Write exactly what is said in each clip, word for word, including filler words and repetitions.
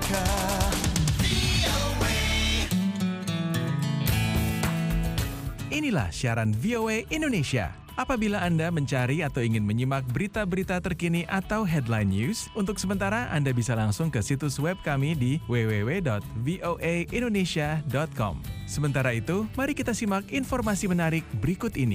Amerika. Inilah siaran V O A Indonesia. Apabila Anda mencari atau ingin menyimak berita-berita terkini atau headline news, untuk sementara Anda bisa langsung ke situs web kami di w w w dot voa indonesia dot com. Sementara itu, mari kita simak informasi menarik berikut ini.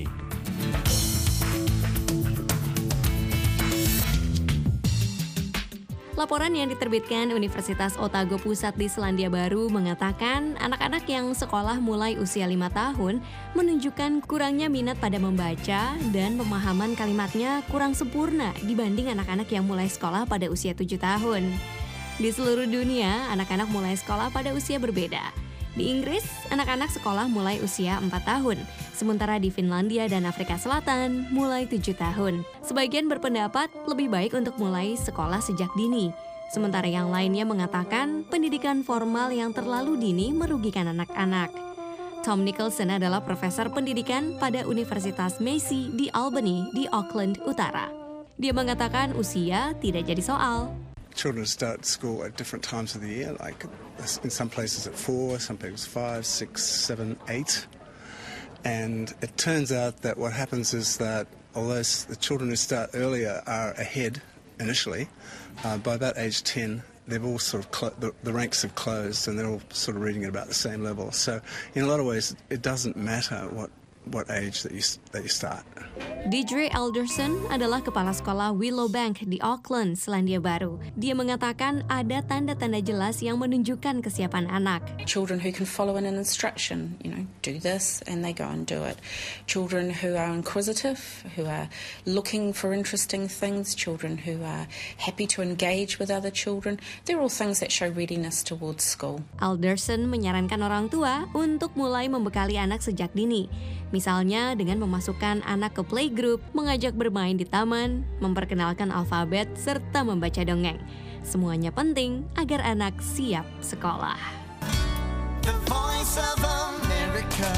Laporan yang diterbitkan Universitas Otago Pusat di Selandia Baru mengatakan anak-anak yang sekolah mulai usia lima tahun menunjukkan kurangnya minat pada membaca dan pemahaman kalimatnya kurang sempurna dibanding anak-anak yang mulai sekolah pada usia tujuh tahun. Di seluruh dunia, anak-anak mulai sekolah pada usia berbeda. Di Inggris, anak-anak sekolah mulai usia empat tahun, sementara di Finlandia dan Afrika Selatan mulai tujuh tahun. Sebagian berpendapat lebih baik untuk mulai sekolah sejak dini, sementara yang lainnya mengatakan pendidikan formal yang terlalu dini merugikan anak-anak. Tom Nicholson adalah profesor pendidikan pada Universitas Massey di Albany di Auckland Utara. Dia mengatakan usia tidak jadi soal. Children start school at different times of the year, like in some places at four, some places five, six, seven, eight. And it turns out that what happens is that although the children who start earlier are ahead initially, uh, by about age ten, they've all sort of, clo- the, the ranks have closed and they're all sort of reading at about the same level. So in a lot of ways, it doesn't matter what what age that you that you start. Deidre Alderson adalah kepala sekolah Willowbank di Auckland, Selandia Baru. Dia mengatakan ada tanda-tanda jelas yang menunjukkan kesiapan anak. Children who can follow an instruction, you know, do this, and they go and do it. Children who are inquisitive, who are looking for interesting things, children who are happy to engage with other children. They're all things that show readiness towards school. Alderson menyarankan orang tua untuk mulai membekali anak sejak dini. Misalnya dengan memasukkan anak ke playgroup, mengajak bermain di taman, memperkenalkan alfabet, serta membaca dongeng. Semuanya penting agar anak siap sekolah. The Voice of America.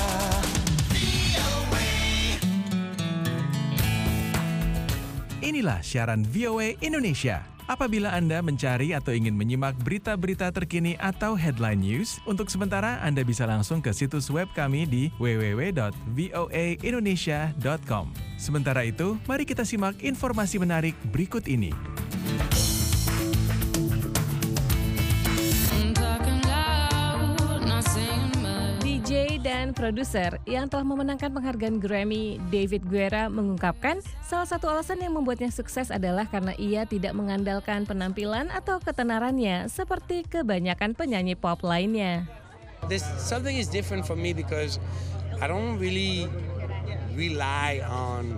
Inilah siaran V O A Indonesia. Apabila Anda mencari atau ingin menyimak berita-berita terkini atau headline news, untuk sementara Anda bisa langsung ke situs web kami di w w w dot voa indonesia dot com. Sementara itu, mari kita simak informasi menarik berikut ini. D J dan produser yang telah memenangkan penghargaan Grammy, David Guetta, mengungkapkan salah satu alasan yang membuatnya sukses adalah karena ia tidak mengandalkan penampilan atau ketenarannya seperti kebanyakan penyanyi pop lainnya. There's something is different for me because I don't really rely on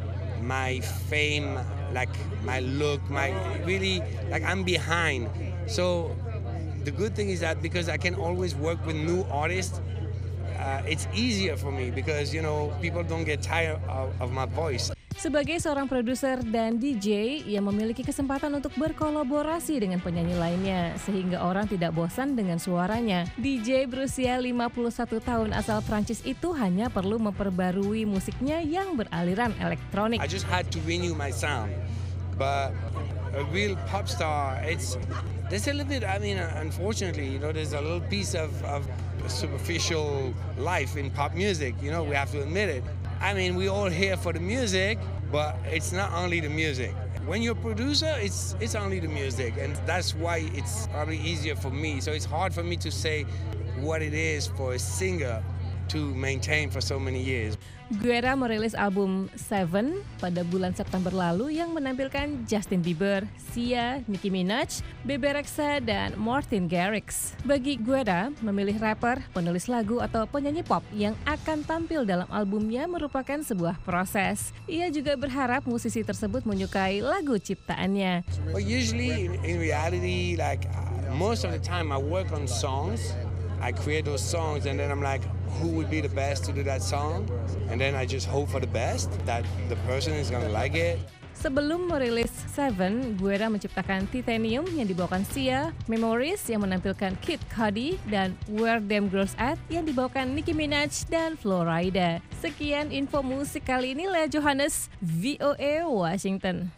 my fame, like my look, my really like I'm behind. So the good thing is that because I can always work with new artists, uh, it's easier for me because, you know, people don't get tired of, of my voice. Sebagai seorang produser dan D J, ia memiliki kesempatan untuk berkolaborasi dengan penyanyi lainnya, sehingga orang tidak bosan dengan suaranya. D J berusia lima puluh satu tahun asal Prancis itu hanya perlu memperbarui musiknya yang beraliran elektronik. I just had to renew my sound, but a real pop star, it's there's a little bit, I mean, unfortunately, you know, there's a little piece of, of superficial life in pop music, you know, we have to admit it. I mean, we all here for the music, but it's not only the music. When you're a producer, it's it's only the music, and that's why it's probably easier for me. So it's hard for me to say what it is for a singer to maintain for so many years. Guetta merilis album Seven pada bulan September lalu yang menampilkan Justin Bieber, Sia, Nicki Minaj, Bebe Rexha, dan Martin Garrix. Bagi Guetta, memilih rapper, penulis lagu, atau penyanyi pop yang akan tampil dalam albumnya merupakan sebuah proses. Ia juga berharap musisi tersebut menyukai lagu ciptaannya. Well, usually in, in reality, like most of the time I work on songs. I create those songs and then I'm like, who would be the best to do that song? And then I just hope for the best, that the person is gonna like it. Sebelum merilis Seven, Guetta menciptakan Titanium yang dibawakan Sia, Memories yang menampilkan Kid Cudi, dan Where Them Girls At yang dibawakan Nicki Minaj dan Flo Rida. Sekian info musik kali ini, Lea Johannes, V O A Washington.